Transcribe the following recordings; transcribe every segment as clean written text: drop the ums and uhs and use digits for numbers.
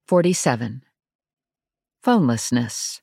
47. Phonelessness.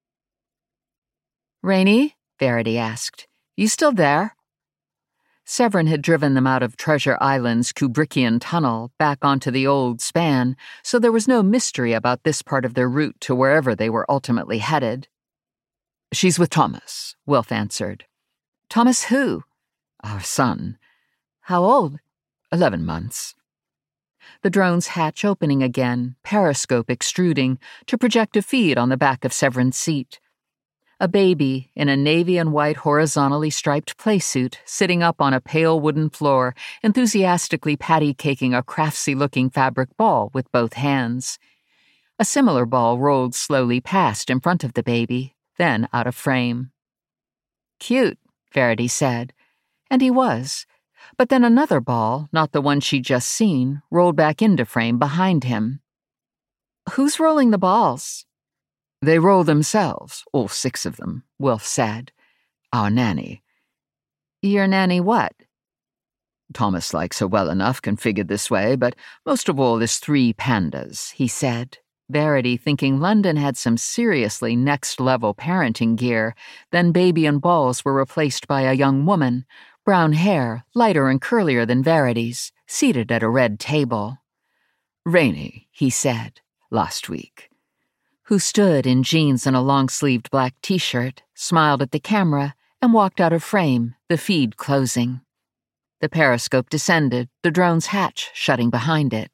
"Rainey?" Verity asked. "You still there?" Severin had driven them out of Treasure Island's Kubrickian tunnel back onto the old span, so there was no mystery about this part of their route to wherever they were ultimately headed. "She's with Thomas," Wilf answered. "Thomas who?" "Our son." "How old?" 11 months. The drone's hatch opening again, periscope extruding, to project a feed on the back of Severin's seat. A baby in a navy and white horizontally striped playsuit sitting up on a pale wooden floor, enthusiastically patty-caking a craftsy-looking fabric ball with both hands. A similar ball rolled slowly past in front of the baby, then out of frame. "Cute," Verity said. And he was. But then another ball, not the one she'd just seen, rolled back into frame behind him. "Who's rolling the balls?" "They roll themselves, all 6 of them," Wilf said. "Our nanny." "Your nanny what?" "Thomas likes her well enough configured this way, but most of all is 3 pandas," he said. Verity thinking London had some seriously next-level parenting gear, then baby and balls were replaced by a young woman, brown hair, lighter and curlier than Verity's, seated at a red table. "Rainey," he said, "last week." Who stood in jeans and a long-sleeved black t-shirt, smiled at the camera, and walked out of frame, the feed closing. The periscope descended, the drone's hatch shutting behind it.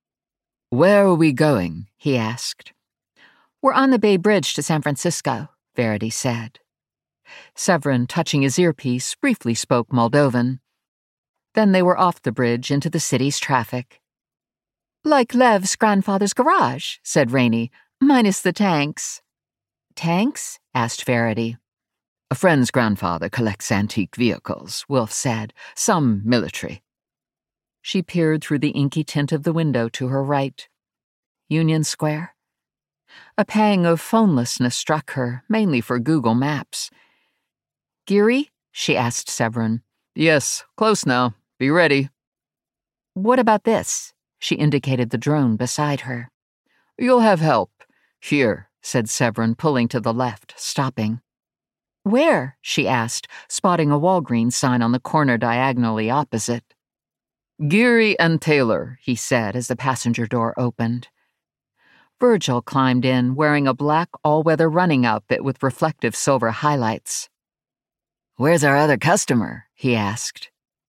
"Where are we going?" he asked. "We're on the Bay Bridge to San Francisco," Verity said. Severin, touching his earpiece, briefly spoke Moldovan. Then they were off the bridge into the city's traffic. "Like Lev's grandfather's garage," said Rainey, "minus the tanks." "Tanks?" asked Verity. "A friend's grandfather collects antique vehicles," Wilf said. "Some military." She peered through the inky tint of the window to her right. Union Square? A pang of phonelessness struck her, mainly for Google Maps. "Geary?" she asked Severin. "Yes, close now. Be ready." "What about this?" She indicated the drone beside her. "You'll have help. Here," said Severin, pulling to the left, stopping. "Where?" she asked, spotting a Walgreens sign on the corner diagonally opposite. "Geary and Taylor," he said as the passenger door opened. Virgil climbed in, wearing a black all-weather running outfit with reflective silver highlights. "Where's our other customer?" he asked.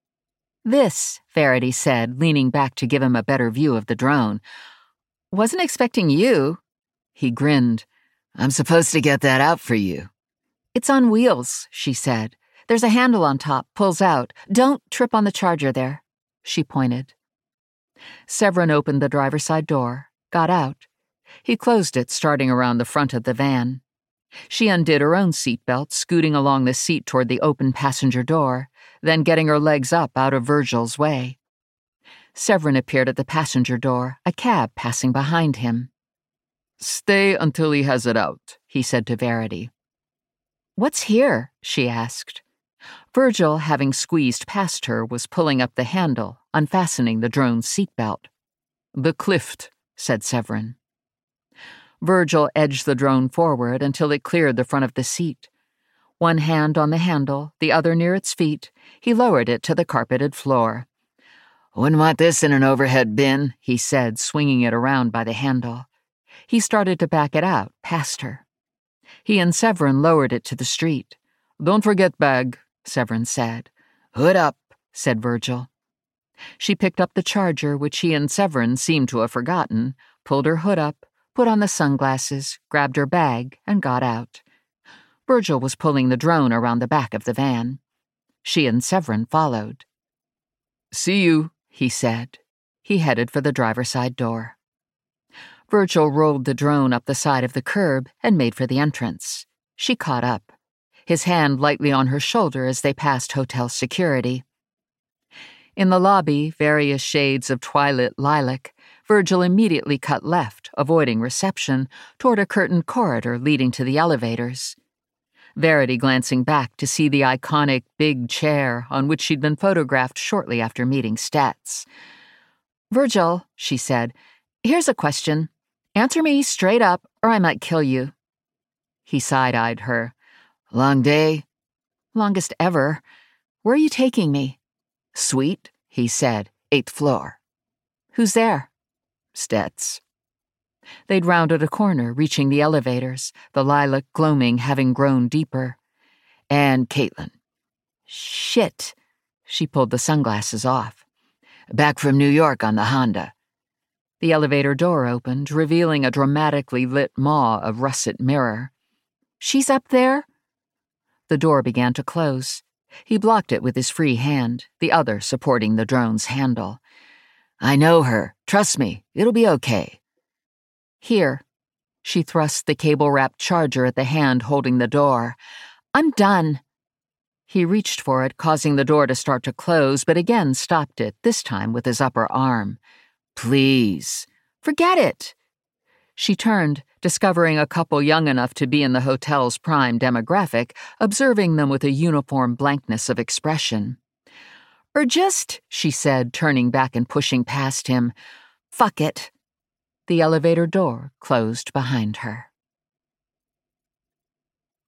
"This," Verity said, leaning back to give him a better view of the drone. "Wasn't expecting you." He grinned. "I'm supposed to get that out for you." "It's on wheels," she said. "There's a handle on top, pulls out. Don't trip on the charger there." She pointed. Severin opened the driver's side door, got out. He closed it, starting around the front of the van. She undid her own seatbelt, scooting along the seat toward the open passenger door, then getting her legs up out of Virgil's way. Severin appeared at the passenger door, a cab passing behind him. "Stay until he has it out," he said to Verity. "What's here?" she asked. Virgil, having squeezed past her, was pulling up the handle, unfastening the drone's seatbelt. "The Clift," said Severin. Virgil edged the drone forward until it cleared the front of the seat. One hand on the handle, the other near its feet, he lowered it to the carpeted floor. "Wouldn't want this in an overhead bin," he said, swinging it around by the handle. He started to back it out, past her. He and Severin lowered it to the street. "Don't forget bag," Severin said. "Hood up," said Virgil. She picked up the charger, which he and Severin seemed to have forgotten, pulled her hood up, put on the sunglasses, grabbed her bag, and got out. Virgil was pulling the drone around the back of the van. She and Severin followed. "See you," he said. He headed for the driver's side door. Virgil rolled the drone up the side of the curb and made for the entrance. She caught up, his hand lightly on her shoulder as they passed hotel security. In the lobby, various shades of twilit lilac, Virgil immediately cut left, avoiding reception, toward a curtained corridor leading to the elevators. Verity glancing back to see the iconic big chair on which she'd been photographed shortly after meeting Stetz. "Virgil," she said, "here's a question. Answer me straight up, or I might kill you. He side-eyed her. Long day? Longest ever. Where are you taking me? Suite, he said. 8th floor. Who's there? Stets. They'd rounded a corner, reaching the elevators, the lilac gloaming having grown deeper. And Caitlin. Shit. She pulled the sunglasses off. Back from New York on the Honda. The elevator door opened, revealing a dramatically lit maw of russet mirror. She's up there? The door began to close. He blocked it with his free hand, the other supporting the drone's handle. I know her. Trust me. It'll be okay. Here. She thrust the cable-wrapped charger at the hand holding the door. I'm done. He reached for it, causing the door to start to close, but again stopped it, this time with his upper arm. Please. Forget it. She turned, discovering a couple young enough to be in the hotel's prime demographic, observing them with a uniform blankness of expression. Or just, she said, turning back and pushing past him, fuck it. The elevator door closed behind her.